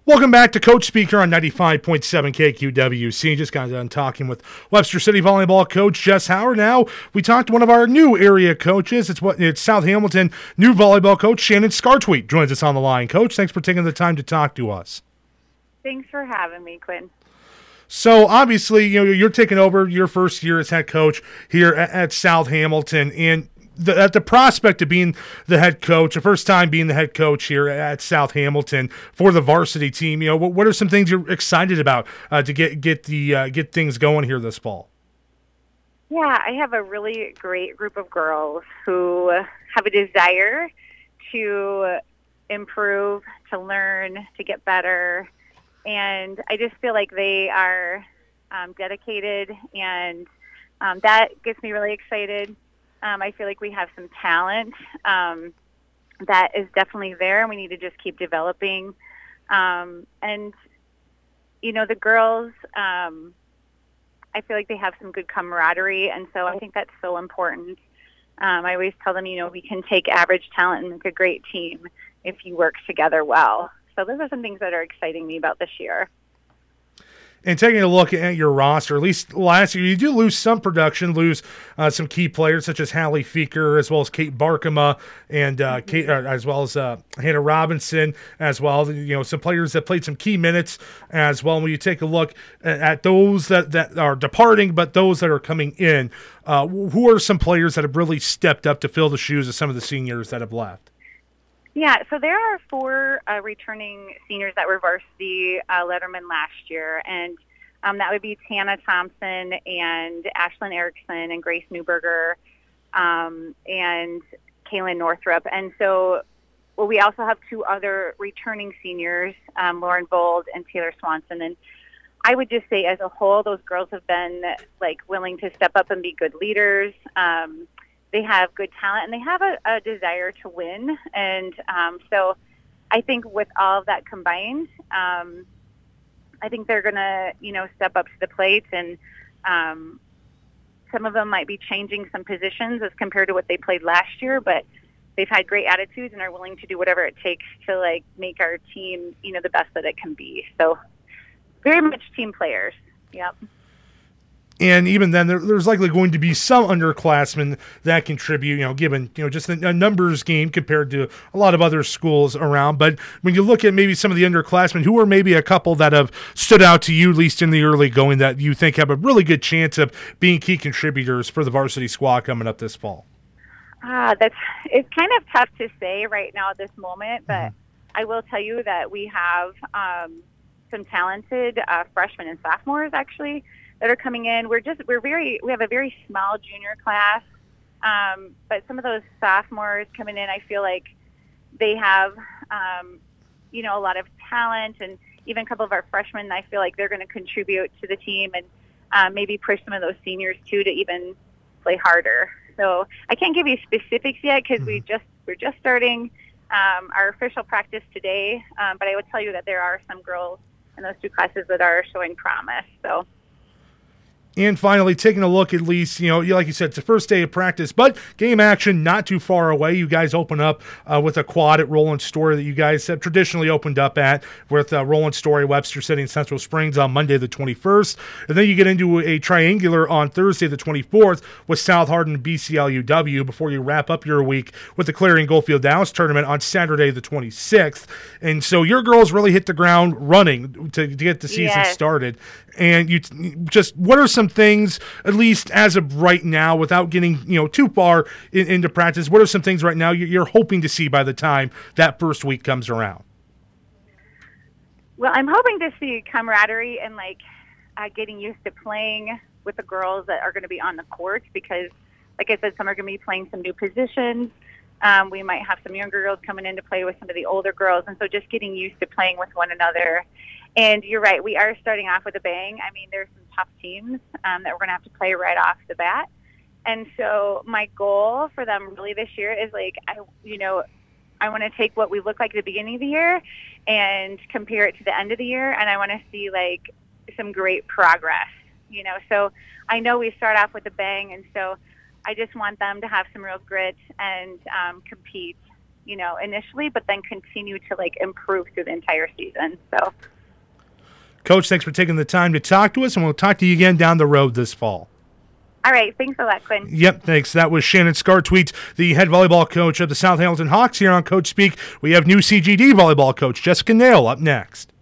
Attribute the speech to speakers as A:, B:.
A: Welcome back to Coach Speaker on 95.7 KQWC. Just got done talking with Webster City volleyball coach Jess Howard. Now we talked to one of our new area coaches. It's South Hamilton new volleyball coach Shannon Scartweet joins us on the line. Coach, thanks for taking the time to talk to us.
B: Thanks for having me, Quinn.
A: So obviously, you're taking over your first year as head coach here at South Hamilton, and at the prospect of being the head coach, the first time being the head coach here at South Hamilton for the varsity team, what are some things you're excited about to get things going here this fall?
B: Yeah, I have a really great group of girls who have a desire to improve, to learn, to get better, and I just feel like they are dedicated, and that gets me really excited. I feel like we have some talent that is definitely there, and we need to just keep developing. And, the girls, I feel like they have some good camaraderie, and so I think that's so important. I always tell them, we can take average talent and make a great team if you work together well. So those are some things that are exciting me about this year.
A: And taking a look at your roster, at least last year, you do lose some production, lose some key players such as Hallie Feeker, as well as Kate Barkema, and as well as Hannah Robinson, as well. Some players that played some key minutes as well. When you take a look at those that are departing, but those that are coming in, who are some players that have really stepped up to fill the shoes of some of the seniors that have left?
B: Yeah, so there are 4 returning seniors that were varsity lettermen last year, and that would be Tana Thompson and Ashlyn Erickson and Grace Newberger and Kaylin Northrup. And so we also have 2 other returning seniors, Lauren Bold and Taylor Swanson. And I would just say as a whole, those girls have been willing to step up and be good leaders. They have good talent, and they have a desire to win. And so I think with all of that combined, I think they're going to, step up to the plate. And some of them might be changing some positions as compared to what they played last year, but they've had great attitudes and are willing to do whatever it takes to, make our team, the best that it can be. So very much team players. Yep.
A: And even then, there's likely going to be some underclassmen that contribute, given, just a numbers game compared to a lot of other schools around. But when you look at maybe some of the underclassmen, who are maybe a couple that have stood out to you, at least in the early going, that you think have a really good chance of being key contributors for the varsity squad coming up this fall?
B: It's kind of tough to say right now at this moment, but I will tell you that we have some talented freshmen and sophomores, actually, that are coming in. We have a very small junior class, but some of those sophomores coming in, I feel like they have, a lot of talent, and even a couple of our freshmen, I feel like they're going to contribute to the team and maybe push some of those seniors too to even play harder. So I can't give you specifics yet because we're just starting our official practice today, but I would tell you that there are some girls in those 2 classes that are showing promise. So.
A: And finally, taking a look at least, like you said, it's the first day of practice, but game action not too far away. You guys open up with a quad at Roland Story that you guys have traditionally opened up at with Roland Story, Webster City, and Central Springs on Monday the 21st. And then you get into a triangular on Thursday the 24th with South Hardin and BCLUW before you wrap up your week with the Clarion Goldfield Dallas tournament on Saturday the 26th. And so your girls really hit the ground running to get the season started. And what are some things, at least as of right now, without getting too far into practice, what are some things right now you're hoping to see by the time that first week comes around?
B: Well, I'm hoping to see camaraderie and getting used to playing with the girls that are going to be on the court because, like I said, some are going to be playing some new positions. We might have some younger girls coming in to play with some of the older girls, and so just getting used to playing with one another. And you're right, we are starting off with a bang. I mean, there's some tough teams that we're going to have to play right off the bat. And so my goal for them really this year is I want to take what we look like at the beginning of the year and compare it to the end of the year. And I want to see some great progress, So I know we start off with a bang. And so I just want them to have some real grit and compete, initially, but then continue to improve through the entire season. So,
A: Coach, thanks for taking the time to talk to us, and we'll talk to you again down the road this fall.
B: All right. Thanks a lot, Quinn.
A: Yep, thanks. That was Shannon Scartweet, the head volleyball coach of the South Hamilton Hawks. Here on Coach Speak, we have new CGD volleyball coach Jessica Nail up next.